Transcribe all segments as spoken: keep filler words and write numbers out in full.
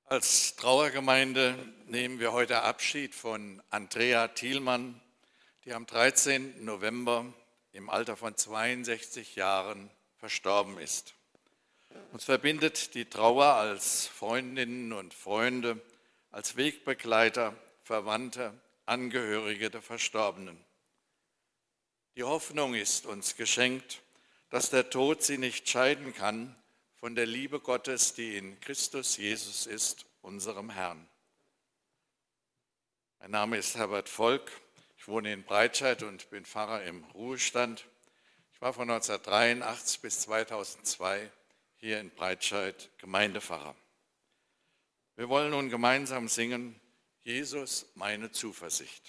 Als Trauergemeinde nehmen wir heute Abschied von Andrea Thielmann, die am dreizehnten November im Alter von zweiundsechzig Jahren verstorben ist. Uns verbindet die Trauer als Freundinnen und Freunde, als Wegbegleiter, Verwandte, Angehörige der Verstorbenen. Die Hoffnung ist uns geschenkt, dass der Tod sie nicht scheiden kann von der Liebe Gottes, die in Christus Jesus ist, unserem Herrn. Mein Name ist Herbert Volk, ich wohne in Breitscheid und bin Pfarrer im Ruhestand. Ich war von neunzehnhundertdreiundachtzig bis zweitausendzwei hier in Breitscheid Gemeindepfarrer. Wir wollen nun gemeinsam singen: Jesus, meine Zuversicht.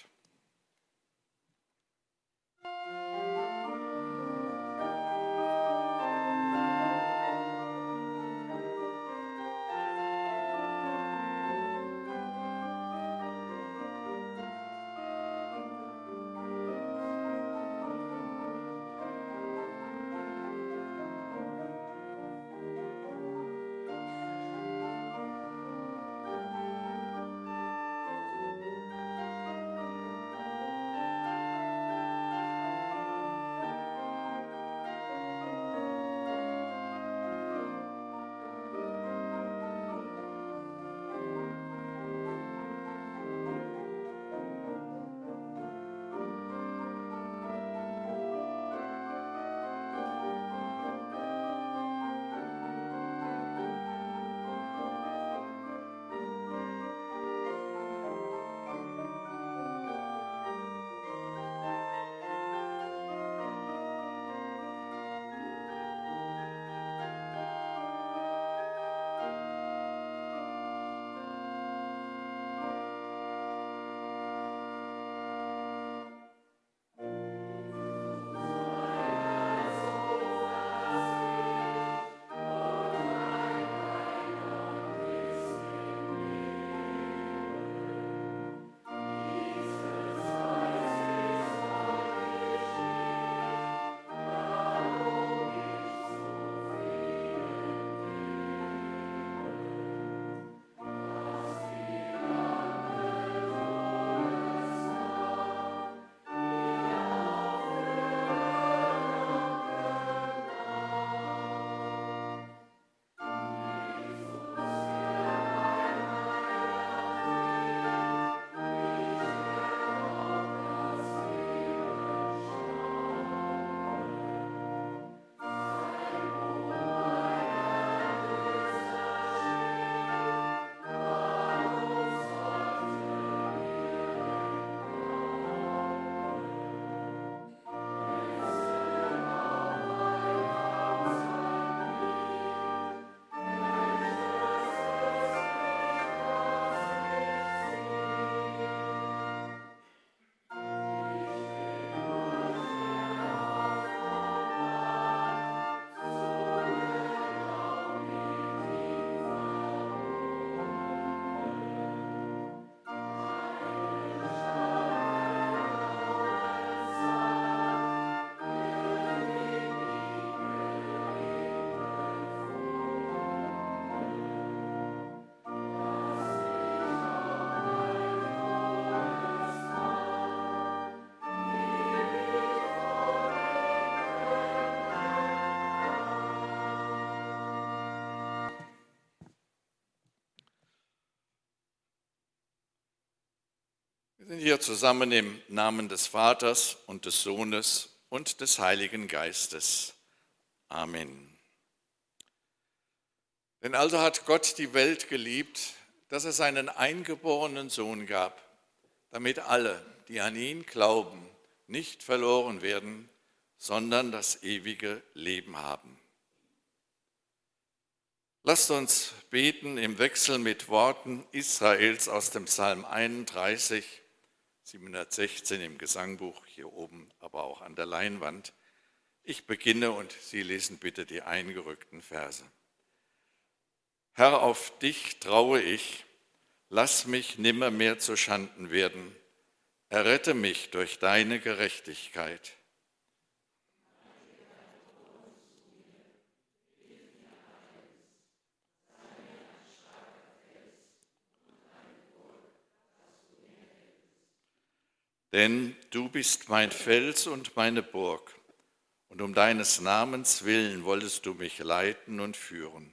Wir sind hier zusammen im Namen des Vaters und des Sohnes und des Heiligen Geistes. Amen. Denn also hat Gott die Welt geliebt, dass er seinen eingeborenen Sohn gab, damit alle, die an ihn glauben, nicht verloren werden, sondern das ewige Leben haben. Lasst uns beten im Wechsel mit Worten Israels aus dem Psalm einunddreißig, siebenhundertsechzehn im Gesangbuch, hier oben, aber auch an der Leinwand. Ich beginne und Sie lesen bitte die eingerückten Verse. Herr, auf dich traue ich, lass mich nimmermehr zu Schanden werden. Errette mich durch deine Gerechtigkeit. Denn du bist mein Fels und meine Burg, und um deines Namens willen wolltest du mich leiten und führen.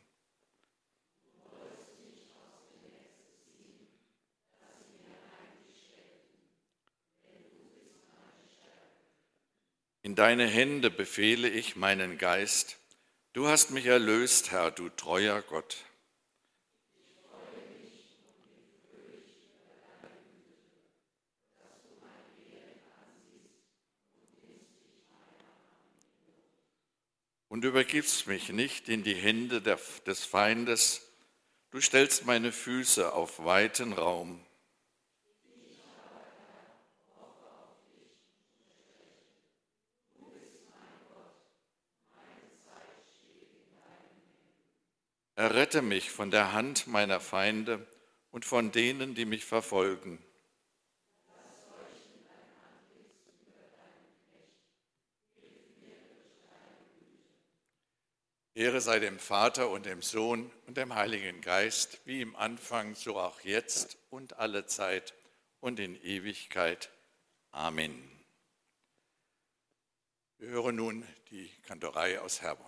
In deine Hände befehle ich meinen Geist. Du hast mich erlöst, Herr, du treuer Gott. Und übergibst mich nicht in die Hände der, des Feindes. Du stellst meine Füße auf weiten Raum. Errette mich von der Hand meiner Feinde und von denen, die mich verfolgen. Ehre sei dem Vater und dem Sohn und dem Heiligen Geist, wie im Anfang, so auch jetzt und alle Zeit und in Ewigkeit. Amen. Wir hören nun die Kantorei aus Herborn.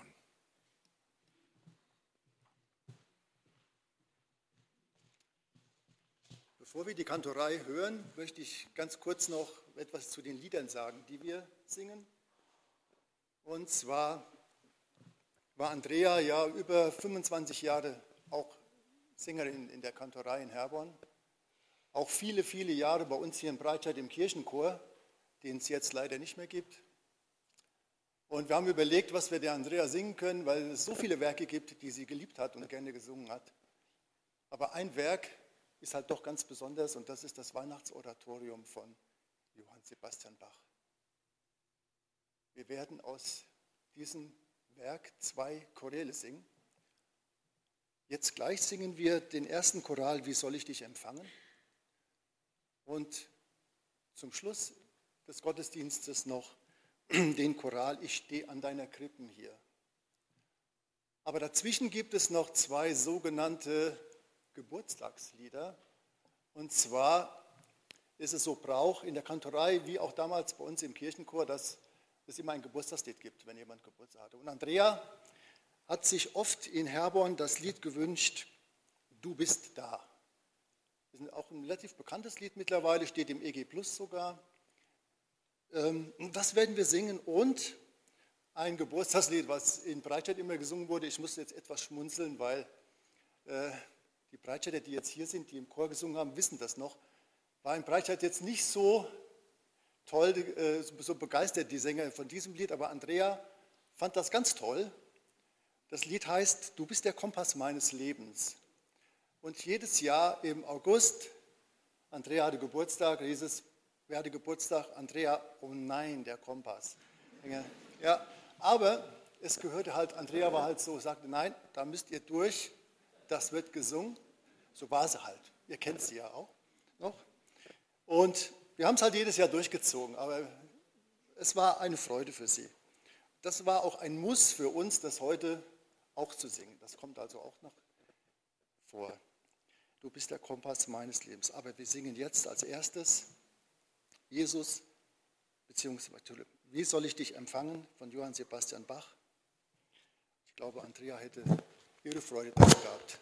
Bevor wir die Kantorei hören, möchte ich ganz kurz noch etwas zu den Liedern sagen, die wir singen. Und zwar war Andrea ja über fünfundzwanzig Jahre auch Sängerin in der Kantorei in Herborn. Auch viele, viele Jahre bei uns hier in Breitscheid im Kirchenchor, den es jetzt leider nicht mehr gibt. Und wir haben überlegt, was wir der Andrea singen können, weil es so viele Werke gibt, die sie geliebt hat und gerne gesungen hat. Aber ein Werk ist halt doch ganz besonders und das ist das Weihnachtsoratorium von Johann Sebastian Bach. Wir werden aus diesem Werk zwei Choräle singen. Jetzt gleich singen wir den ersten Choral, Wie soll ich dich empfangen? Und zum Schluss des Gottesdienstes noch den Choral, Ich stehe an deiner Krippen hier. Aber dazwischen gibt es noch zwei sogenannte Geburtstagslieder. Und zwar ist es so Brauch in der Kantorei, wie auch damals bei uns im Kirchenchor, dass es immer ein Geburtstagslied gibt, wenn jemand Geburtstag hatte. Und Andrea hat sich oft in Herborn das Lied gewünscht, Du bist da. Das ist auch ein relativ bekanntes Lied mittlerweile, steht im E G Plus sogar. Das werden wir singen und ein Geburtstagslied, was in Breitscheid immer gesungen wurde. Ich musste jetzt etwas schmunzeln, weil äh, die Breitscheider, die jetzt hier sind, die im Chor gesungen haben, wissen das noch. War in Breitscheid jetzt nicht so toll, äh, so begeistert, die Sänger von diesem Lied, aber Andrea fand das ganz toll. Das Lied heißt, Du bist der Kompass meines Lebens. Und jedes Jahr im August, Andrea hatte Geburtstag, hieß es, wer hatte Geburtstag? Andrea, oh nein, der Kompass. Ja, aber es gehörte halt, Andrea war halt so, sagte, nein, da müsst ihr durch, das wird gesungen. So war sie halt. Ihr kennt sie ja auch noch. Und wir haben es halt jedes Jahr durchgezogen, aber es war eine Freude für sie. Das war auch ein Muss für uns, das heute auch zu singen. Das kommt also auch noch vor. Du bist der Kompass meines Lebens. Aber wir singen jetzt als erstes Jesus, beziehungsweise Wie soll ich dich empfangen von Johann Sebastian Bach. Ich glaube, Andrea hätte ihre Freude daran gehabt.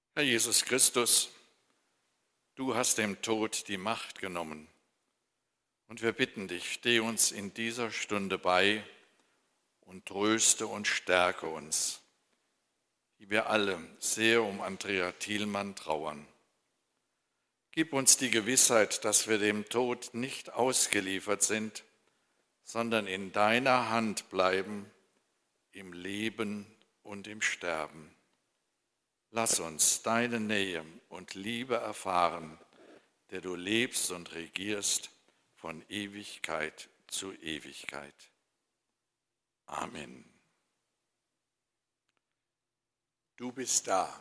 Herr Jesus Christus, du hast dem Tod die Macht genommen. Und wir bitten dich, steh uns in dieser Stunde bei und tröste und stärke uns, die wir alle sehr um Andrea Thielmann trauern. Gib uns die Gewissheit, dass wir dem Tod nicht ausgeliefert sind, sondern in deiner Hand bleiben, im Leben und im Sterben. Lass uns deine Nähe und Liebe erfahren, der du lebst und regierst von Ewigkeit zu Ewigkeit. Amen. Du bist da.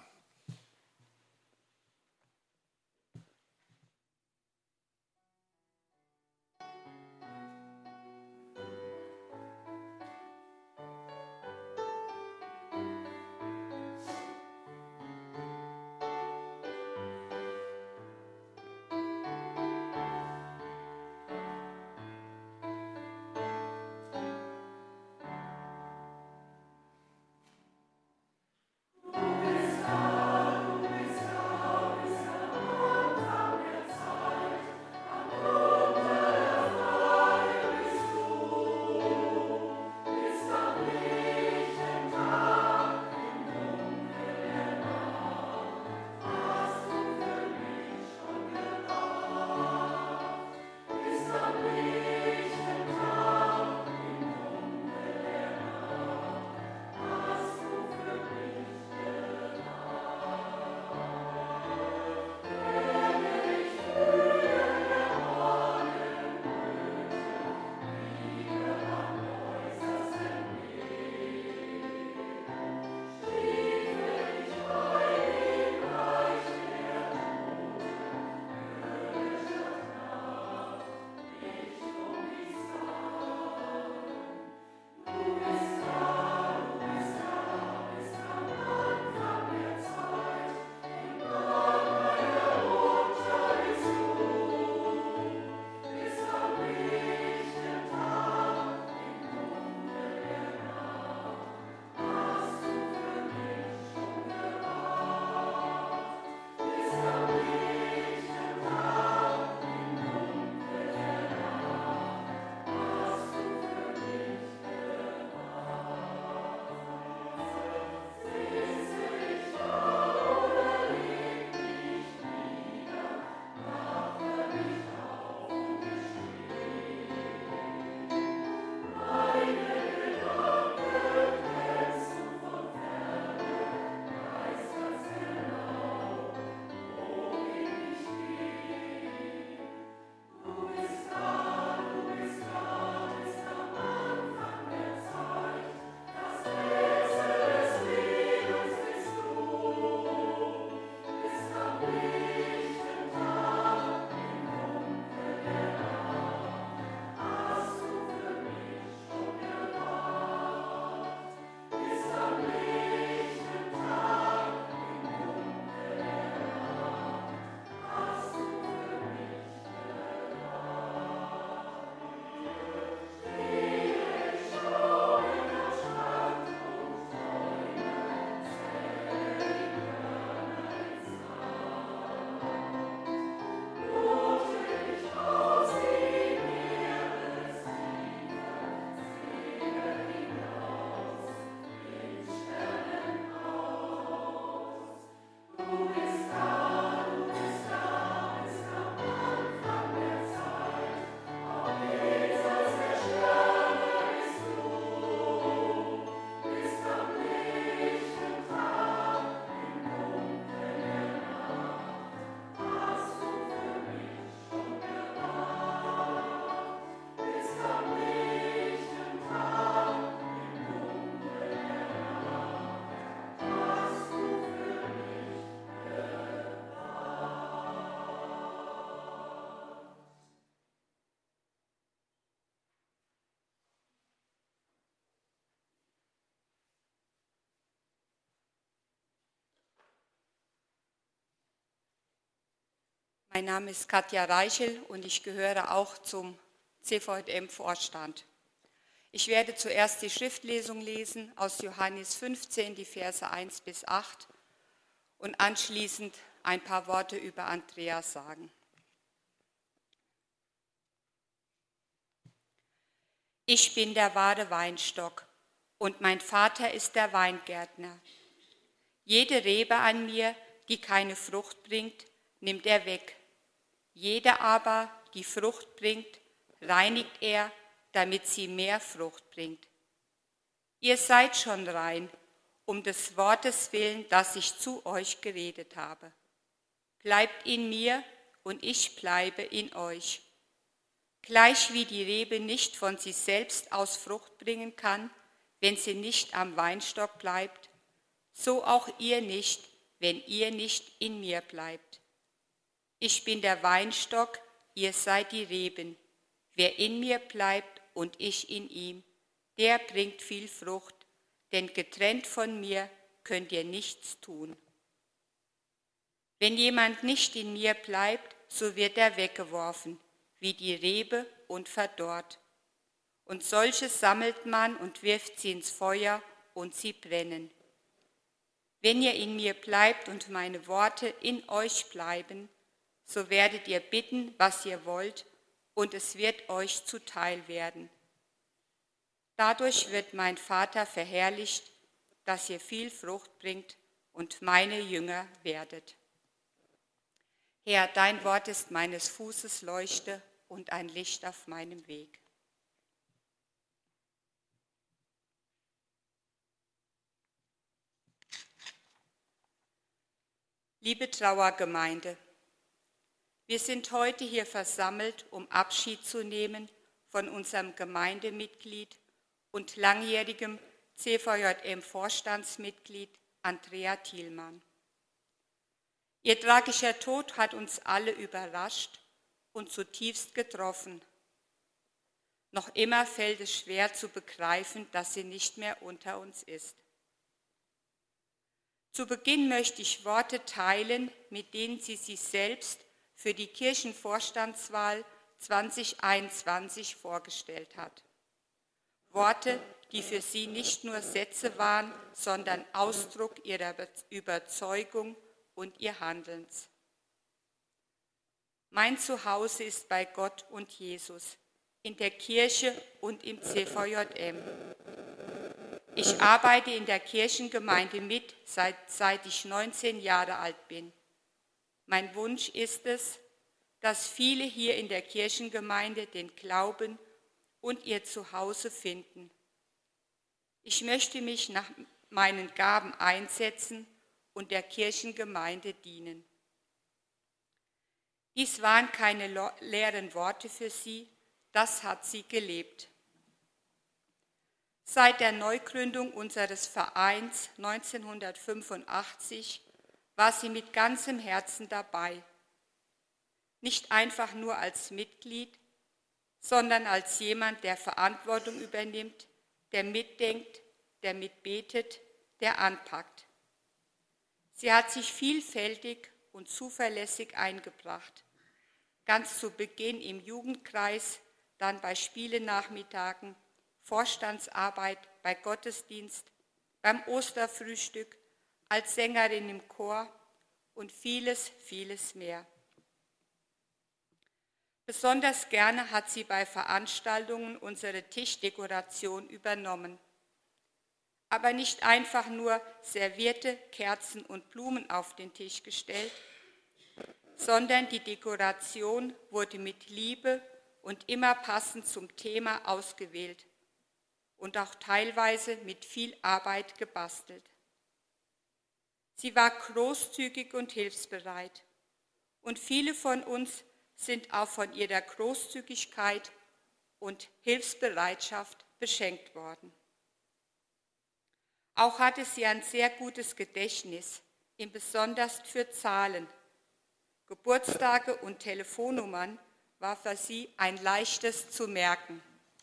Mein Name ist Katja Reichel und ich gehöre auch zum C V J M-Vorstand. Ich werde zuerst die Schriftlesung lesen aus Johannes fünfzehn, die Verse eins bis acht und anschließend ein paar Worte über Andrea sagen. Ich bin der wahre Weinstock und mein Vater ist der Weingärtner. Jede Rebe an mir, die keine Frucht bringt, nimmt er weg. Jede aber, die Frucht bringt, reinigt er, damit sie mehr Frucht bringt. Ihr seid schon rein, um des Wortes willen, das ich zu euch geredet habe. Bleibt in mir und ich bleibe in euch. Gleich wie die Rebe nicht von sich selbst aus Frucht bringen kann, wenn sie nicht am Weinstock bleibt, so auch ihr nicht, wenn ihr nicht in mir bleibt. Ich bin der Weinstock, ihr seid die Reben. Wer in mir bleibt und ich in ihm, der bringt viel Frucht, denn getrennt von mir könnt ihr nichts tun. Wenn jemand nicht in mir bleibt, so wird er weggeworfen, wie die Rebe und verdorrt. Und solche sammelt man und wirft sie ins Feuer und sie brennen. Wenn ihr in mir bleibt und meine Worte in euch bleiben, so werdet ihr bitten, was ihr wollt, und es wird euch zuteil werden. Dadurch wird mein Vater verherrlicht, dass ihr viel Frucht bringt und meine Jünger werdet. Herr, dein Wort ist meines Fußes Leuchte und ein Licht auf meinem Weg. Liebe Trauergemeinde, wir sind heute hier versammelt, um Abschied zu nehmen von unserem Gemeindemitglied und langjährigem C V J M-Vorstandsmitglied Andrea Thielmann. Ihr tragischer Tod hat uns alle überrascht und zutiefst getroffen. Noch immer fällt es schwer zu begreifen, dass sie nicht mehr unter uns ist. Zu Beginn möchte ich Worte teilen, mit denen sie sich selbst für die Kirchenvorstandswahl zwanzig einundzwanzig vorgestellt hat. Worte, die für sie nicht nur Sätze waren, sondern Ausdruck ihrer Überzeugung und ihr Handelns. Mein Zuhause ist bei Gott und Jesus, in der Kirche und im C V J M. Ich arbeite in der Kirchengemeinde mit, seit, seit ich neunzehn Jahre alt bin. Mein Wunsch ist es, dass viele hier in der Kirchengemeinde den Glauben und ihr Zuhause finden. Ich möchte mich nach meinen Gaben einsetzen und der Kirchengemeinde dienen. Dies waren keine leeren Worte für sie, das hat sie gelebt. Seit der Neugründung unseres Vereins neunzehnhundertfünfundachtzig war sie mit ganzem Herzen dabei. Nicht einfach nur als Mitglied, sondern als jemand, der Verantwortung übernimmt, der mitdenkt, der mitbetet, der anpackt. Sie hat sich vielfältig und zuverlässig eingebracht. Ganz zu Beginn im Jugendkreis, dann bei Spielenachmittagen, Vorstandsarbeit bei Gottesdienst, beim Osterfrühstück, als Sängerin im Chor und vieles, vieles mehr. Besonders gerne hat sie bei Veranstaltungen unsere Tischdekoration übernommen. Aber nicht einfach nur servierte Kerzen und Blumen auf den Tisch gestellt, sondern die Dekoration wurde mit Liebe und immer passend zum Thema ausgewählt und auch teilweise mit viel Arbeit gebastelt. Sie war großzügig und hilfsbereit und viele von uns sind auch von ihrer Großzügigkeit und Hilfsbereitschaft beschenkt worden. Auch hatte sie ein sehr gutes Gedächtnis, im Besonders für Zahlen. Geburtstage und Telefonnummern war für sie ein leichtes zu merken.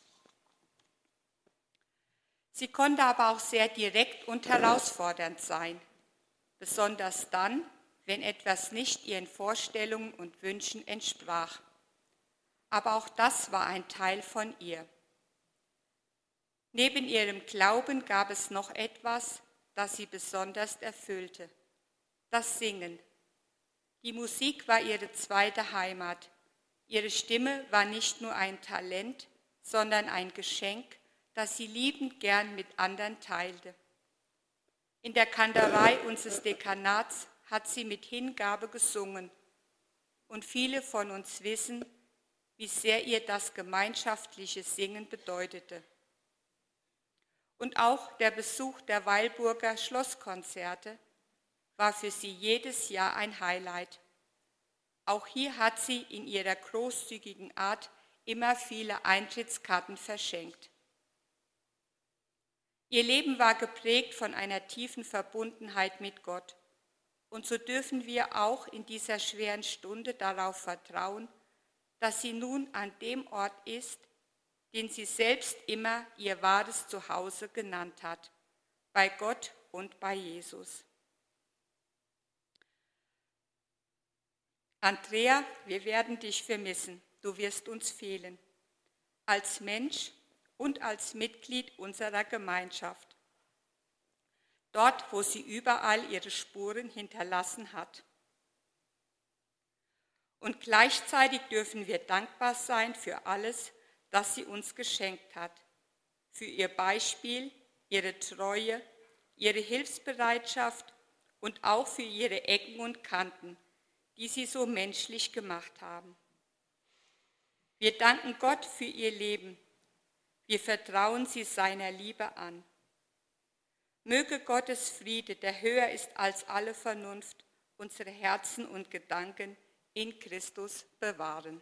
Sie konnte aber auch sehr direkt und herausfordernd sein, besonders dann, wenn etwas nicht ihren Vorstellungen und Wünschen entsprach. Aber auch das war ein Teil von ihr. Neben ihrem Glauben gab es noch etwas, das sie besonders erfüllte. das Singen. Die Musik war ihre zweite Heimat. Ihre Stimme war nicht nur ein Talent, sondern ein Geschenk, das sie liebend gern mit anderen teilte. In der Kantorei unseres Dekanats hat sie mit Hingabe gesungen und viele von uns wissen, wie sehr ihr das gemeinschaftliche Singen bedeutete. Und auch der Besuch der Weilburger Schlosskonzerte war für sie jedes Jahr ein Highlight. Auch hier hat sie in ihrer großzügigen Art immer viele Eintrittskarten verschenkt. Ihr Leben war geprägt von einer tiefen Verbundenheit mit Gott. Und so dürfen wir auch in dieser schweren Stunde darauf vertrauen, dass sie nun an dem Ort ist, den sie selbst immer ihr wahres Zuhause genannt hat, bei Gott und bei Jesus. Andrea, wir werden dich vermissen, du wirst uns fehlen, als Mensch und als Mitglied unserer Gemeinschaft. Dort, wo sie überall ihre Spuren hinterlassen hat. Und gleichzeitig dürfen wir dankbar sein für alles, das sie uns geschenkt hat, für ihr Beispiel, ihre Treue, ihre Hilfsbereitschaft und auch für ihre Ecken und Kanten, die sie so menschlich gemacht haben. Wir danken Gott für ihr Leben. Wir vertrauen sie seiner Liebe an. Möge Gottes Friede, der höher ist als alle Vernunft, unsere Herzen und Gedanken in Christus bewahren.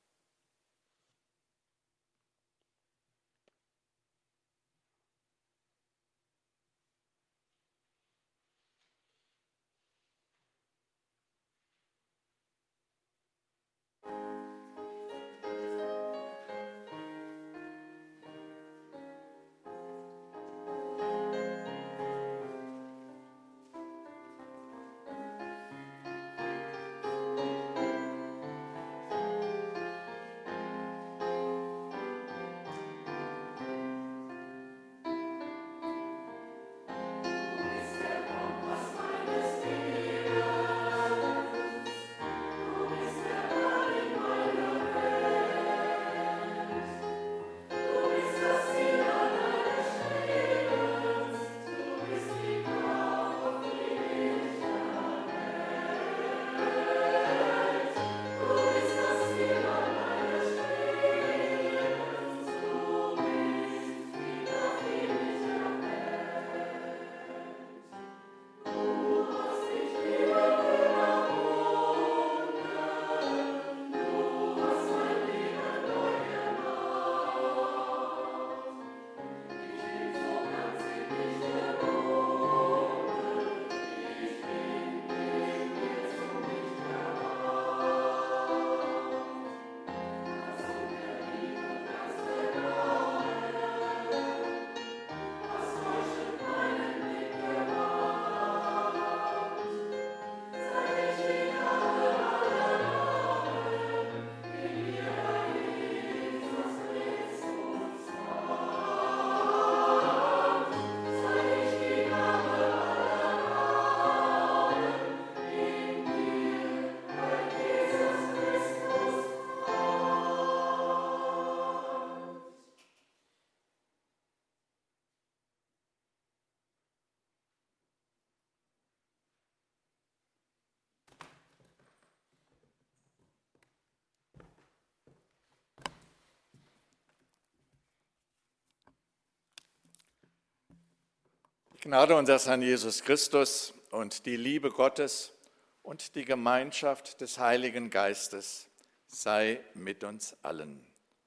Die Gnade unseres Herrn Jesus Christus und die Liebe Gottes und die Gemeinschaft des Heiligen Geistes sei mit uns allen.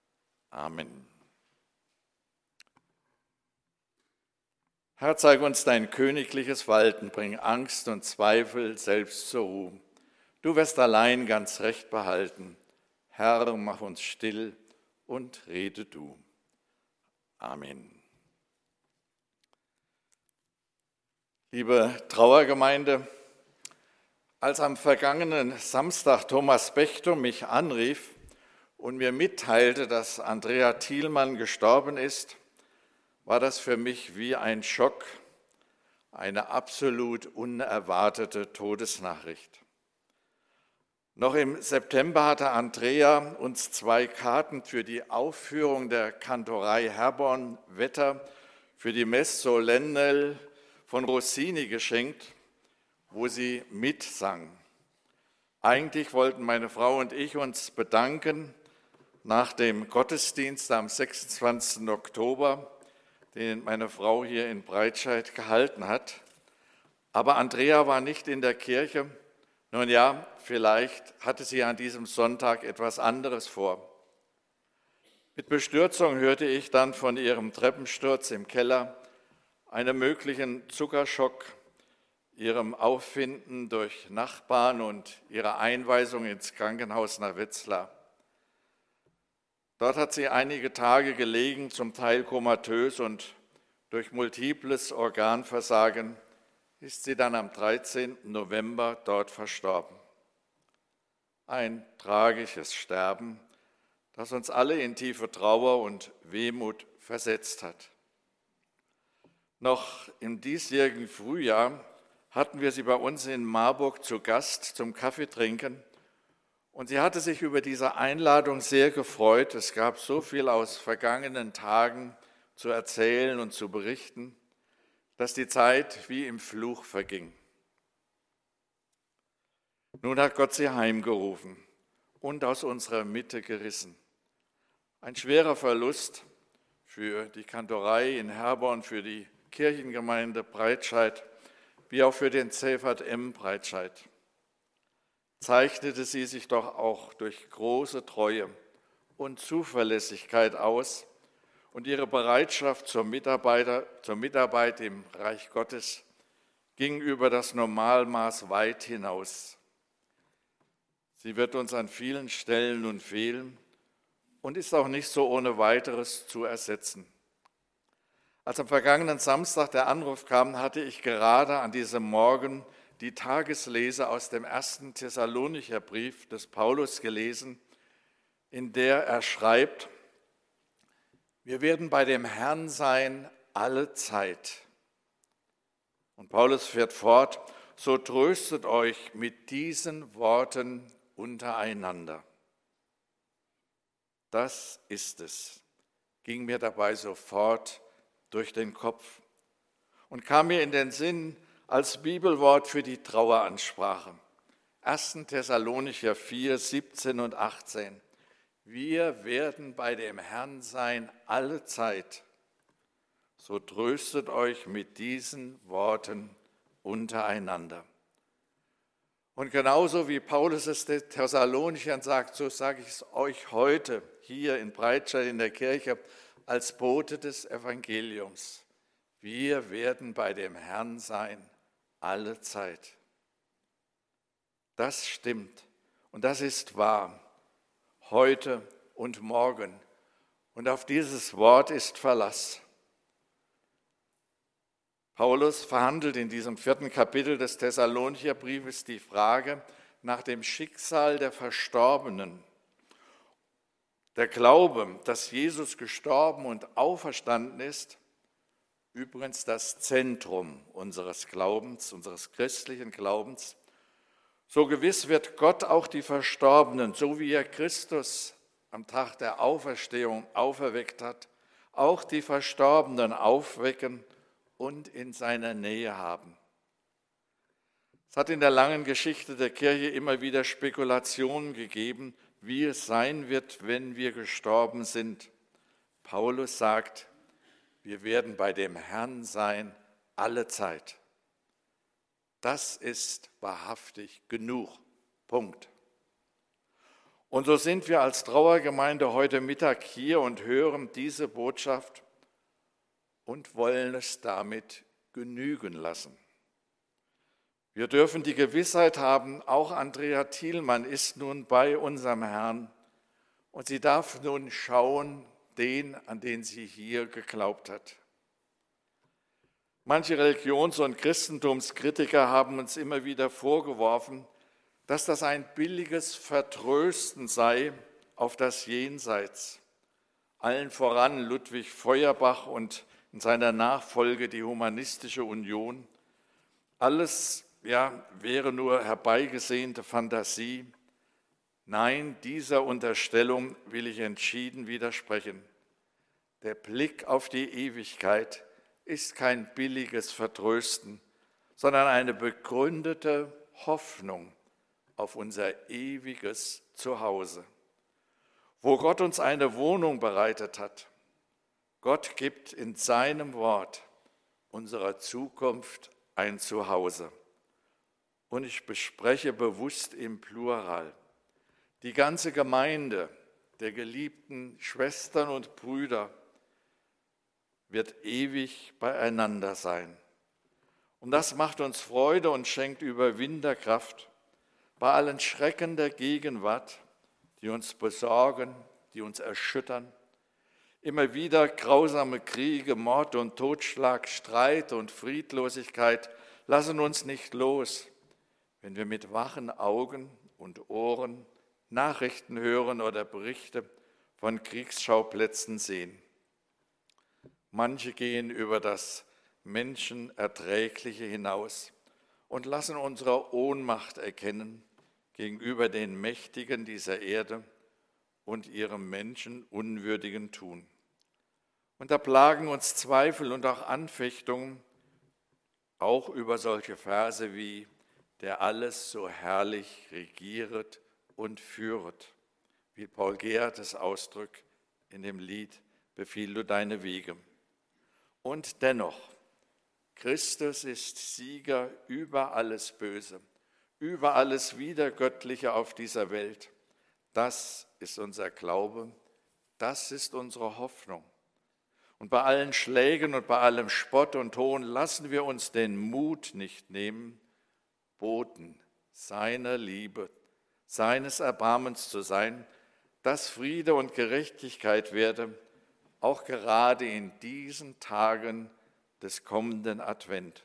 Amen. Herr, zeig uns dein königliches Walten, bring Angst und Zweifel selbst zur Ruhe. Du wirst allein ganz recht behalten. Herr, mach uns still und rede du. Amen. Liebe Trauergemeinde, als am vergangenen Samstag Thomas Bechtold mich anrief und mir mitteilte, dass Andrea Thielmann gestorben ist, war das für mich wie ein Schock, eine absolut unerwartete Todesnachricht. Noch im September hatte Andrea uns zwei Karten für die Aufführung der Kantorei Herborn-Wetter für die Messe Solennelle von Rossini geschenkt, wo sie mitsang. Eigentlich wollten meine Frau und ich uns bedanken nach dem Gottesdienst am sechsundzwanzigsten Oktober, den meine Frau hier in Breitscheid gehalten hat. Aber Andrea war nicht in der Kirche. Nun ja, vielleicht hatte sie an diesem Sonntag etwas anderes vor. Mit Bestürzung hörte ich dann von ihrem Treppensturz im Keller, einem möglichen Zuckerschock, ihrem Auffinden durch Nachbarn und ihrer Einweisung ins Krankenhaus nach Wetzlar. Dort hat sie einige Tage gelegen, zum Teil komatös, und durch multiples Organversagen ist sie dann am dreizehnten November dort verstorben. Ein tragisches Sterben, das uns alle in tiefe Trauer und Wehmut versetzt hat. Noch im diesjährigen Frühjahr hatten wir sie bei uns in Marburg zu Gast zum Kaffeetrinken, und sie hatte sich über diese Einladung sehr gefreut. Es gab so viel aus vergangenen Tagen zu erzählen und zu berichten, dass die Zeit wie im Fluch verging. Nun hat Gott sie heimgerufen und aus unserer Mitte gerissen. Ein schwerer Verlust für die Kantorei in Herborn, für die Kirchengemeinde Breitscheid, wie auch für den C V M Breitscheid. Zeichnete sie sich doch auch durch große Treue und Zuverlässigkeit aus, und ihre Bereitschaft zur, Mitarbeiter, zur Mitarbeit im Reich Gottes ging über das Normalmaß weit hinaus. Sie wird uns an vielen Stellen nun fehlen und ist auch nicht so ohne weiteres zu ersetzen. Als am vergangenen Samstag der Anruf kam, hatte ich gerade an diesem Morgen die Tageslese aus dem ersten Thessalonicher Brief des Paulus gelesen, in der er schreibt: Wir werden bei dem Herrn sein alle Zeit. Und Paulus fährt fort: So tröstet euch mit diesen Worten untereinander. Das ist es, ging mir dabei sofort durch den Kopf und kam mir in den Sinn als Bibelwort für die Traueransprache. ersten Thessalonicher vier, siebzehn und achtzehn. Wir werden bei dem Herrn sein alle Zeit. So tröstet euch mit diesen Worten untereinander. Und genauso wie Paulus es den Thessalonichern sagt, so sage ich es euch heute hier in Breitscheid in der Kirche als Bote des Evangeliums. Wir werden bei dem Herrn sein alle Zeit. Das stimmt und das ist wahr, heute und morgen. Und auf dieses Wort ist Verlass. Paulus verhandelt in diesem vierten Kapitel des Thessalonicher Briefes die Frage nach dem Schicksal der Verstorbenen. Der Glaube, dass Jesus gestorben und auferstanden ist, übrigens das Zentrum unseres Glaubens, unseres christlichen Glaubens. So gewiss wird Gott auch die Verstorbenen, so wie er Christus am Tag der Auferstehung auferweckt hat, auch die Verstorbenen aufwecken und in seiner Nähe haben. Es hat in der langen Geschichte der Kirche immer wieder Spekulationen gegeben, wie es sein wird, wenn wir gestorben sind. Paulus sagt, wir werden bei dem Herrn sein alle Zeit. Das ist wahrhaftig genug. Punkt. Und so sind wir als Trauergemeinde heute Mittag hier und hören diese Botschaft und wollen es damit genügen lassen. Wir dürfen die Gewissheit haben, auch Andrea Thielmann ist nun bei unserem Herrn und sie darf nun schauen, den, an den sie hier geglaubt hat. Manche Religions- und Christentumskritiker haben uns immer wieder vorgeworfen, dass das ein billiges Vertrösten sei auf das Jenseits. Allen voran Ludwig Feuerbach und in seiner Nachfolge die Humanistische Union alles ja, wäre nur herbeigesehnte Fantasie. Nein, dieser Unterstellung will ich entschieden widersprechen. Der Blick auf die Ewigkeit ist kein billiges Vertrösten, sondern eine begründete Hoffnung auf unser ewiges Zuhause, wo Gott uns eine Wohnung bereitet hat. Gott gibt in seinem Wort unserer Zukunft ein Zuhause. Und ich bespreche bewusst im Plural. Die ganze Gemeinde der geliebten Schwestern und Brüder wird ewig beieinander sein. Und das macht uns Freude und schenkt Überwinderkraft bei allen Schrecken der Gegenwart, die uns besorgen, die uns erschüttern. Immer wieder grausame Kriege, Mord und Totschlag, Streit und Friedlosigkeit lassen uns nicht los, wenn wir mit wachen Augen und Ohren Nachrichten hören oder Berichte von Kriegsschauplätzen sehen. Manche gehen über das Menschenerträgliche hinaus und lassen unsere Ohnmacht erkennen gegenüber den Mächtigen dieser Erde und ihrem menschenunwürdigen Tun. Und da plagen uns Zweifel und auch Anfechtungen, auch über solche Verse wie der alles so herrlich regieret und führet, wie Paul Gerhardt es ausdrückt in dem Lied Befiehl du deine Wege. Und dennoch, Christus ist Sieger über alles Böse, über alles Widergöttliche auf dieser Welt. Das ist unser Glaube, das ist unsere Hoffnung. Und bei allen Schlägen und bei allem Spott und Hohn lassen wir uns den Mut nicht nehmen, Boten seiner Liebe, seines Erbarmens zu sein, dass Friede und Gerechtigkeit werde, auch gerade in diesen Tagen des kommenden Advent.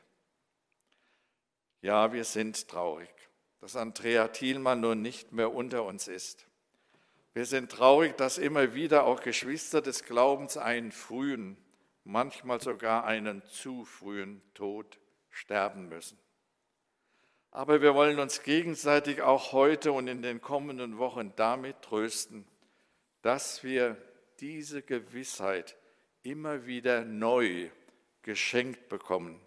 Ja, wir sind traurig, dass Andrea Thielmann nun nicht mehr unter uns ist. Wir sind traurig, dass immer wieder auch Geschwister des Glaubens einen frühen, manchmal sogar einen zu frühen Tod sterben müssen. Aber wir wollen uns gegenseitig auch heute und in den kommenden Wochen damit trösten, dass wir diese Gewissheit immer wieder neu geschenkt bekommen,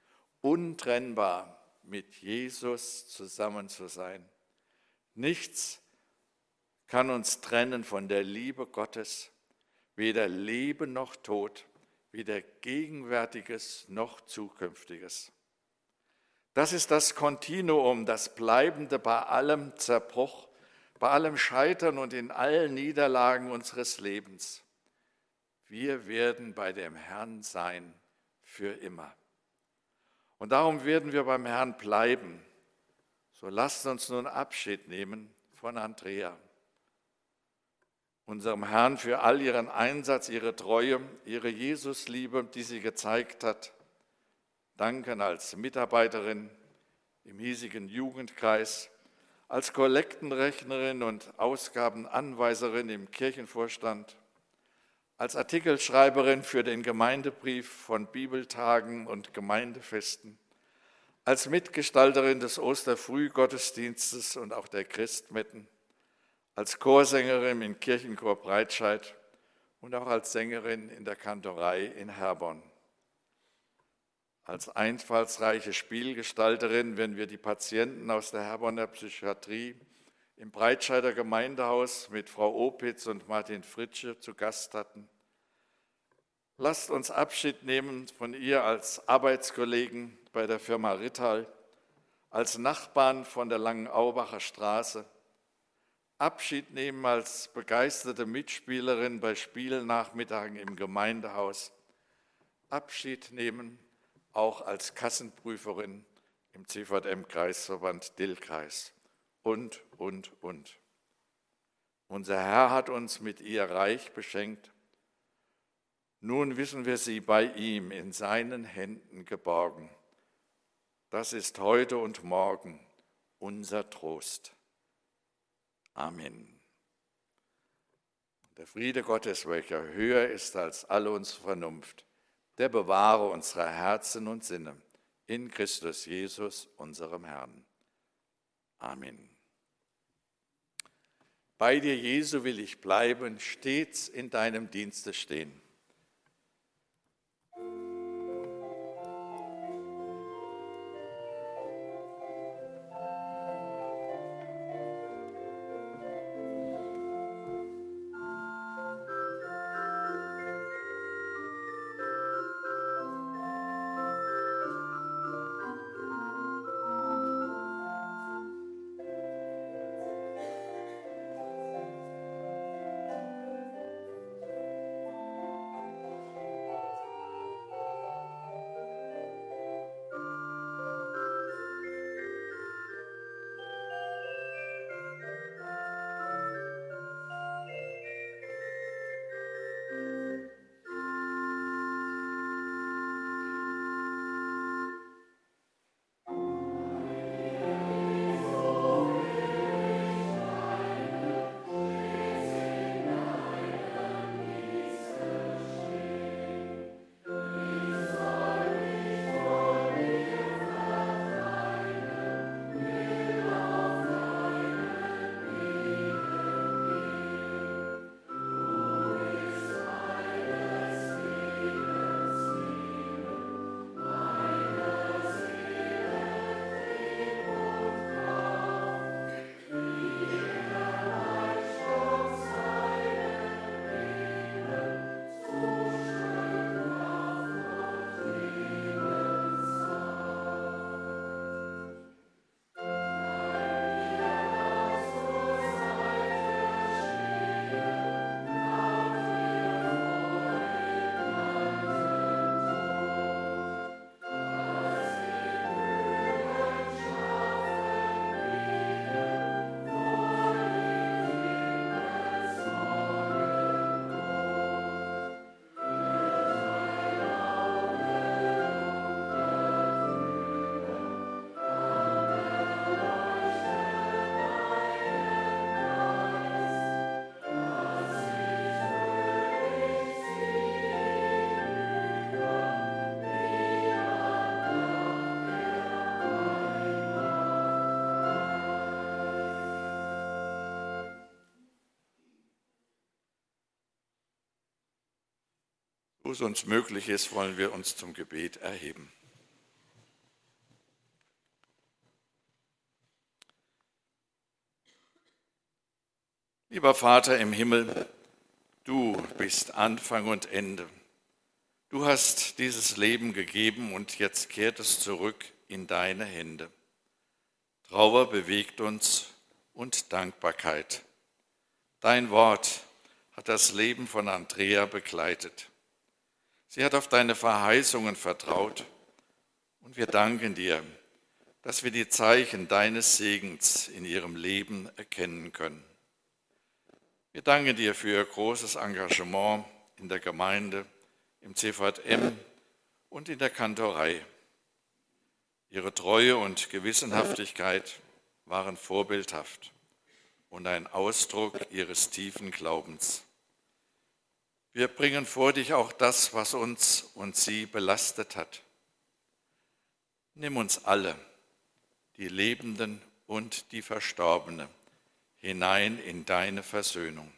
untrennbar mit Jesus zusammen zu sein. Nichts kann uns trennen von der Liebe Gottes, weder Leben noch Tod, weder Gegenwärtiges noch Zukünftiges. Das ist das Kontinuum, das Bleibende bei allem Zerbruch, bei allem Scheitern und in allen Niederlagen unseres Lebens. Wir werden bei dem Herrn sein für immer. Und darum werden wir beim Herrn bleiben. So lasst uns nun Abschied nehmen von Andrea, unserem Herrn für all ihren Einsatz, ihre Treue, ihre Jesusliebe, die sie gezeigt hat. Danken als Mitarbeiterin im hiesigen Jugendkreis, als Kollektenrechnerin und Ausgabenanweiserin im Kirchenvorstand, als Artikelschreiberin für den Gemeindebrief von Bibeltagen und Gemeindefesten, als Mitgestalterin des Osterfrühgottesdienstes und auch der Christmetten, als Chorsängerin im Kirchenchor Breitscheid und auch als Sängerin in der Kantorei in Herborn. Als einfallsreiche Spielgestalterin, wenn wir die Patienten aus der Herborner Psychiatrie im Breitscheider Gemeindehaus mit Frau Opitz und Martin Fritsche zu Gast hatten. Lasst uns Abschied nehmen von ihr als Arbeitskollegen bei der Firma Rittal, als Nachbarn von der Langenaubacher Straße, Abschied nehmen als begeisterte Mitspielerin bei Spielnachmittagen im Gemeindehaus, Abschied nehmen auch als Kassenprüferin im C V M-Kreisverband Dillkreis und, und, und. Unser Herr hat uns mit ihr reich beschenkt. Nun wissen wir sie bei ihm in seinen Händen geborgen. Das ist heute und morgen unser Trost. Amen. Der Friede Gottes, welcher höher ist als alle unsere Vernunft, der bewahre unsere Herzen und Sinne in Christus Jesus, unserem Herrn. Amen. Bei dir, Jesu, will ich bleiben, stets in deinem Dienste stehen. Wo es uns möglich ist, wollen wir uns zum Gebet erheben. Lieber Vater im Himmel, du bist Anfang und Ende. Du hast dieses Leben gegeben und jetzt kehrt es zurück in deine Hände. Trauer bewegt uns und Dankbarkeit. Dein Wort hat das Leben von Andrea begleitet. Sie hat auf deine Verheißungen vertraut und wir danken dir, dass wir die Zeichen deines Segens in ihrem Leben erkennen können. Wir danken dir für ihr großes Engagement in der Gemeinde, im C V M und in der Kantorei. Ihre Treue und Gewissenhaftigkeit waren vorbildhaft und ein Ausdruck ihres tiefen Glaubens. Wir bringen vor dich auch das, was uns und sie belastet hat. Nimm uns alle, die Lebenden und die Verstorbenen, hinein in deine Versöhnung.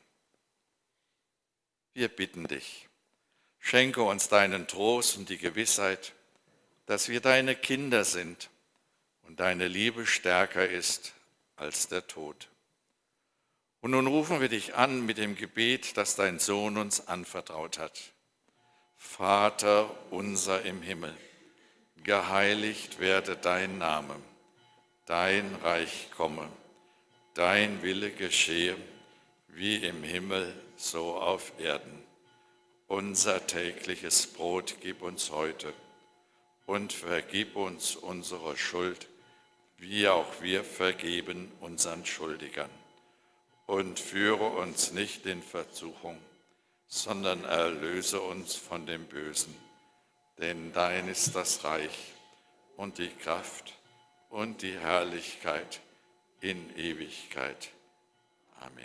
Wir bitten dich, schenke uns deinen Trost und die Gewissheit, dass wir deine Kinder sind und deine Liebe stärker ist als der Tod. Und nun rufen wir dich an mit dem Gebet, das dein Sohn uns anvertraut hat. Vater unser im Himmel, geheiligt werde dein Name, dein Reich komme, dein Wille geschehe, wie im Himmel, so auf Erden. Unser tägliches Brot gib uns heute und vergib uns unsere Schuld, wie auch wir vergeben unseren Schuldigern. Und führe uns nicht in Versuchung, sondern erlöse uns von dem Bösen. Denn dein ist das Reich und die Kraft und die Herrlichkeit in Ewigkeit. Amen.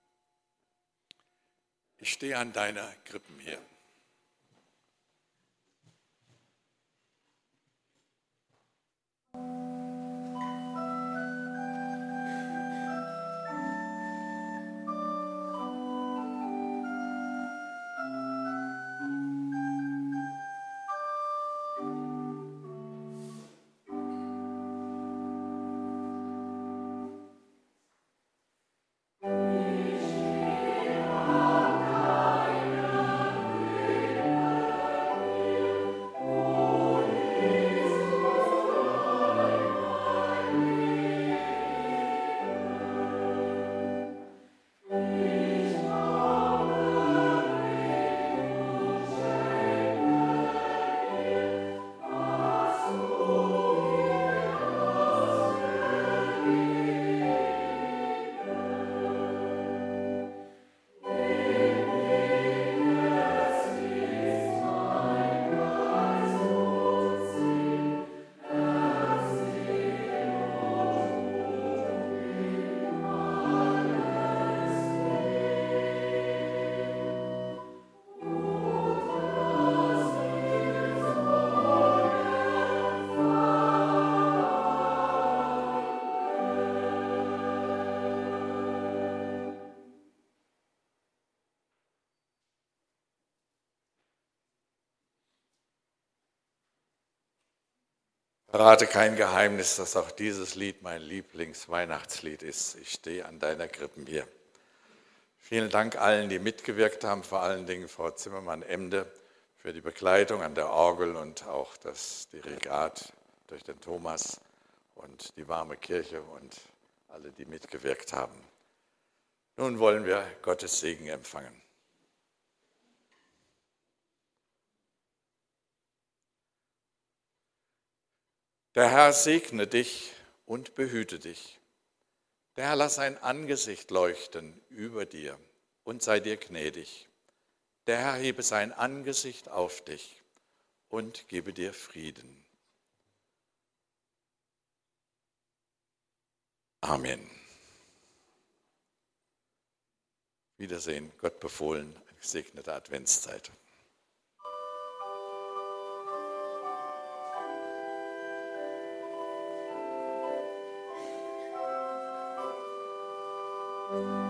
Ich stehe an deiner Krippen hier. Verrate kein Geheimnis, dass auch dieses Lied mein Lieblingsweihnachtslied ist. Ich stehe an deiner Krippenbier. Vielen Dank allen, die mitgewirkt haben, vor allen Dingen Frau Zimmermann-Emde für die Begleitung an der Orgel und auch das Dirigat durch den Thomas und die warme Kirche und alle, die mitgewirkt haben. Nun wollen wir Gottes Segen empfangen. Der Herr segne dich und behüte dich. Der Herr lass sein Angesicht leuchten über dir und sei dir gnädig. Der Herr hebe sein Angesicht auf dich und gebe dir Frieden. Amen. Wiedersehen, Gott befohlen, eine gesegnete Adventszeit. Thank you.